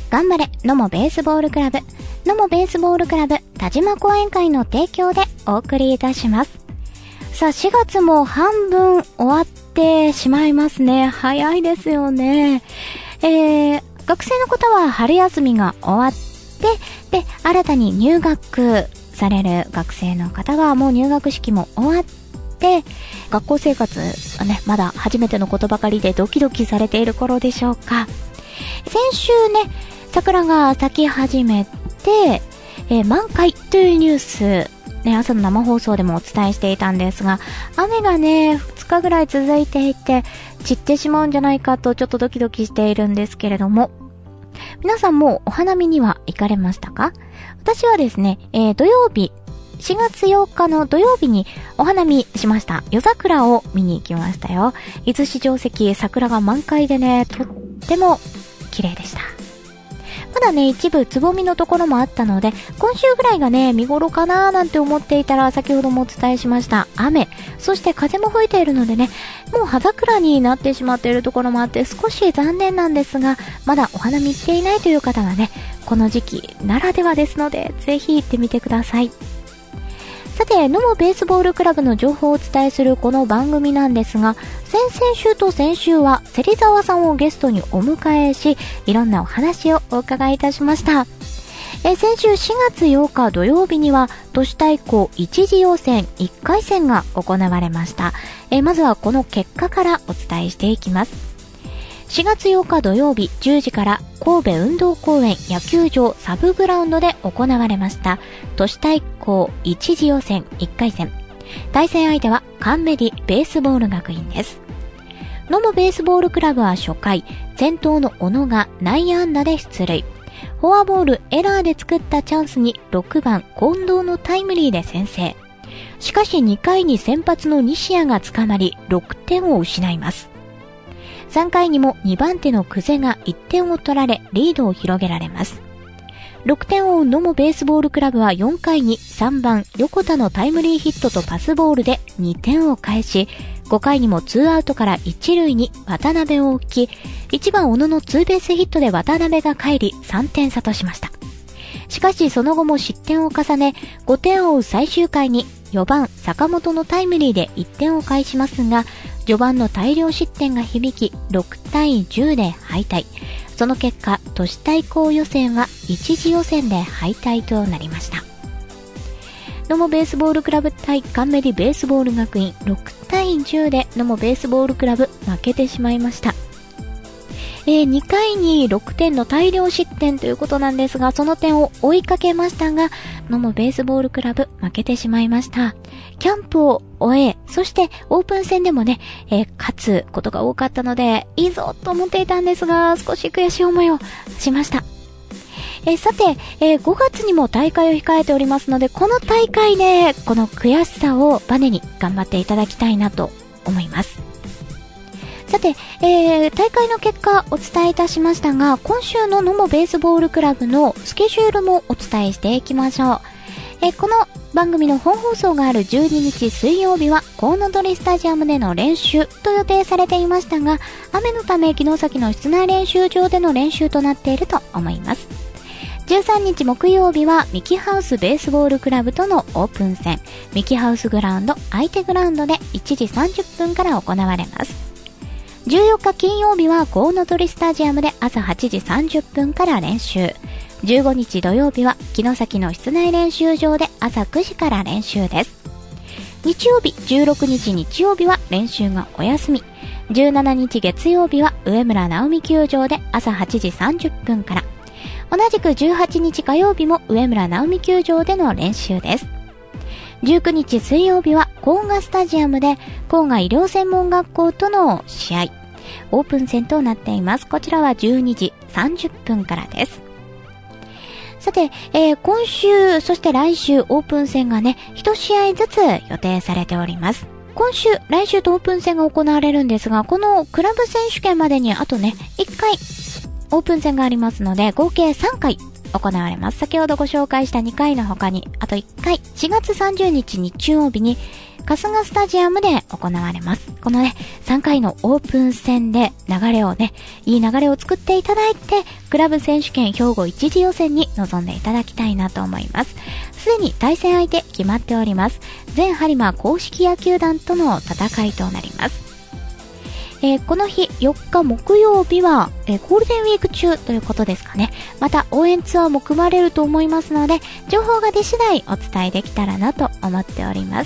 頑張れ野茂ベースボールクラブ、野茂ベースボールクラブ田島講演会の提供でお送りいたします。さあ、4月も半分終わってしまいますね。早いですよね。学生の方は春休みが終わって、で、新たに入学される学生の方はもう入学式も終わって、学校生活はね、まだ初めてのことばかりでドキドキされている頃でしょうか。先週ね、桜が咲き始めて、満開というニュース、ね、朝の生放送でもお伝えしていたんですが、雨がね、2日ぐらい続いていて、散ってしまうんじゃないかとちょっとドキドキしているんですけれども、皆さんもお花見には行かれましたか？私はですね、土曜日、4月8日の土曜日にお花見しました。夜桜を見に行きましたよ。伊豆市城跡、桜が満開でね、とっても綺麗でした。まだね、一部つぼみのところもあったので、今週ぐらいがね、見頃かなーなんて思っていたら、先ほどもお伝えしました雨、そして風も吹いているのでね、もう葉桜になってしまっているところもあって少し残念なんですが、まだお花見行っていないという方はね、この時期ならではですので、ぜひ行ってみてください。さて、野茂ベースボールクラブの情報をお伝えするこの番組なんですが、先々週と先週は芹沢さんをゲストにお迎えし、いろんなお話をお伺いいたしました。先週4月8日土曜日には都市対抗一次予選1回戦が行われました。まずはこの結果からお伝えしていきます。4月8日土曜日10時から神戸運動公園野球場サブグラウンドで行われました都市対抗一次予選1回戦。対戦相手はカンメディベースボール学院です。野茂ベースボールクラブは初回、先頭の小野が内野安打で出塁。フォアボールエラーで作ったチャンスに6番近藤のタイムリーで先制。しかし2回に先発の西谷が捕まり6点を失います。3回にも2番手の久世が1点を取られリードを広げられます。6点を追う野茂ベースボールクラブは4回に3番横田のタイムリーヒットとパスボールで2点を返し、5回にも2アウトから1塁に渡辺を置き、1番小野のツーベースヒットで渡辺が帰り3点差としました。しかしその後も失点を重ね、5点を追う最終回に4番坂本のタイムリーで1点を返しますが、序盤の大量失点が響き6対10で敗退。その結果、都市対抗予選は一次予選で敗退となりました。野茂ベースボールクラブ対カンメディベースボール学院6対10で野茂ベースボールクラブ負けてしまいました。2回に6点の大量失点ということなんですが、その点を追いかけましたが、野茂ベースボールクラブ負けてしまいました。キャンプを終え、そしてオープン戦でもね、勝つことが多かったので、いいぞと思っていたんですが、少し悔しい思いをしました。さて、5月にも大会を控えておりますので、この大会でこの悔しさをバネに頑張っていただきたいなと思います。さて、大会の結果お伝えいたしましたが、今週の野茂ベースボールクラブのスケジュールもお伝えしていきましょう。この番組の本放送がある12日水曜日はコウノドリスタジアムでの練習と予定されていましたが、雨のため城崎の室内練習場での練習となっていると思います。13日木曜日はミキハウスベースボールクラブとのオープン戦、ミキハウスグラウンド相手グラウンドで1時30分から行われます。14日金曜日はコウノドリスタジアムで朝8時30分から練習。15日土曜日は城崎の室内練習場で朝9時から練習です。日曜日16日日曜日は練習がお休み。17日月曜日は上村直美球場で朝8時30分から。同じく18日火曜日も上村直美球場での練習です。19日水曜日は甲賀スタジアムで甲賀医療専門学校との試合、オープン戦となっています。こちらは12時30分からです。さて、今週そして来週オープン戦がね、1試合ずつ予定されております。今週来週とオープン戦が行われるんですが、このクラブ選手権までにあとね1回オープン戦がありますので、合計3回行われます。先ほどご紹介した2回の他にあと1回、4月30日日曜日に春日スタジアムで行われます。このね、3回のオープン戦で流れをね、いい流れを作っていただいて、クラブ選手権兵庫一次予選に臨んでいただきたいなと思います。すでに対戦相手決まっております。全播磨公式野球団との戦いとなります。この日4日木曜日は、ゴールデンウィーク中ということですかね。また応援ツアーも組まれると思いますので、情報が出次第お伝えできたらなと思っております。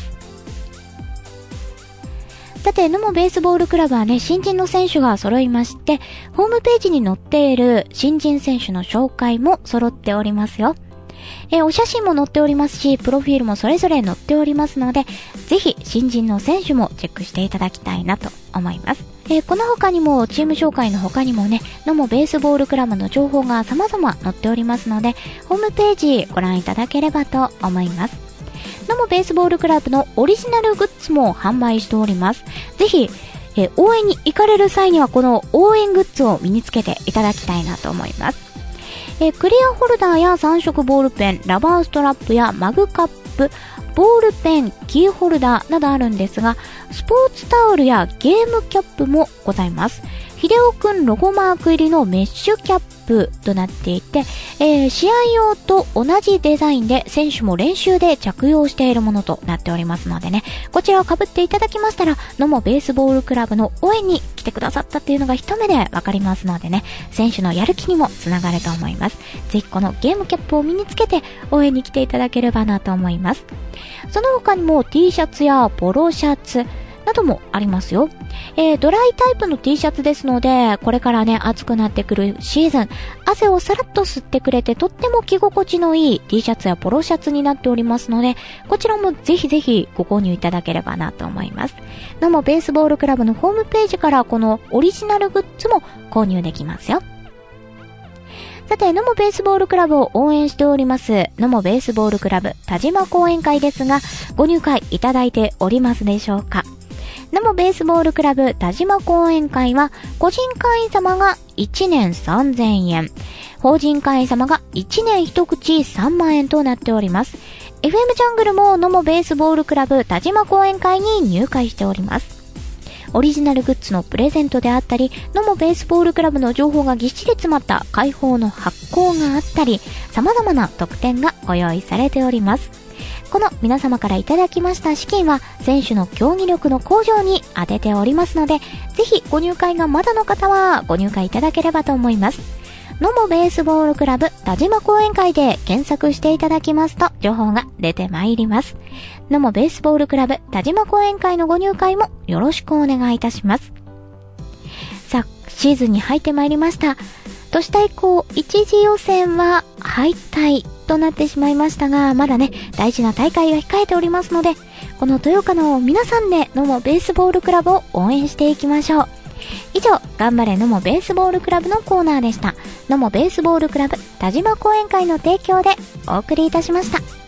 さて、野茂ベースボールクラブはね、新人の選手が揃いまして、ホームページに載っている新人選手の紹介も揃っておりますよ。お写真も載っておりますし、プロフィールもそれぞれ載っておりますので、ぜひ新人の選手もチェックしていただきたいなと思います。この他にもチーム紹介の他にもね、野茂ベースボールクラブの情報が様々載っておりますので、ホームページご覧いただければと思います。野茂ベースボールクラブのオリジナルグッズも販売しております。ぜひ、応援に行かれる際にはこの応援グッズを身につけていただきたいなと思います。クリアホルダーや3色ボールペン、ラバーストラップやマグカップ、ボールペン、キーホルダーなどあるんですが、スポーツタオルやゲームキャップもございます。ヒデオくんロゴマーク入りのメッシュキャップとなっていて、試合用と同じデザインで選手も練習で着用しているものとなっておりますのでね、こちらを被っていただきましたら、野茂ベースボールクラブの応援に来てくださったっていうのが一目でわかりますのでね、選手のやる気にもつながると思います。ぜひこのゲームキャップを身につけて応援に来ていただければなと思います。その他にも T シャツやポロシャツなどもありますよ。ドライタイプの T シャツですので、これからね、暑くなってくるシーズン、汗をさらっと吸ってくれてとっても着心地のいい T シャツやポロシャツになっておりますので、こちらもぜひぜひご購入いただければなと思います。野茂ベースボールクラブのホームページからこのオリジナルグッズも購入できますよ。さて、野茂ベースボールクラブを応援しております、野茂ベースボールクラブ田島講演会ですが、ご入会いただいておりますでしょうか。野茂ベースボールクラブ田島講演会は、個人会員様が1年3000円、法人会員様が1年一口3万円となっております。FM ジャングルも野茂ベースボールクラブ田島講演会に入会しております。オリジナルグッズのプレゼントであったり、野茂ベースボールクラブの情報がぎっしり詰まった開放の発行があったり、様々な特典がご用意されております。この皆様からいただきました資金は選手の競技力の向上に充てておりますので、ぜひご入会がまだの方はご入会いただければと思います。野茂ベースボールクラブ田島講演会で検索していただきますと情報が出てまいります。野茂ベースボールクラブ田島講演会のご入会もよろしくお願いいたします。さあ、シーズンに入ってまいりました。都市対抗一次予選は敗退となってしまいましたが、まだね、大事な大会が控えておりますので、この豊岡の皆さんで野茂ベースボールクラブを応援していきましょう。以上、頑張れ野茂ベースボールクラブのコーナーでした。野茂ベースボールクラブ田島講演会の提供でお送りいたしました。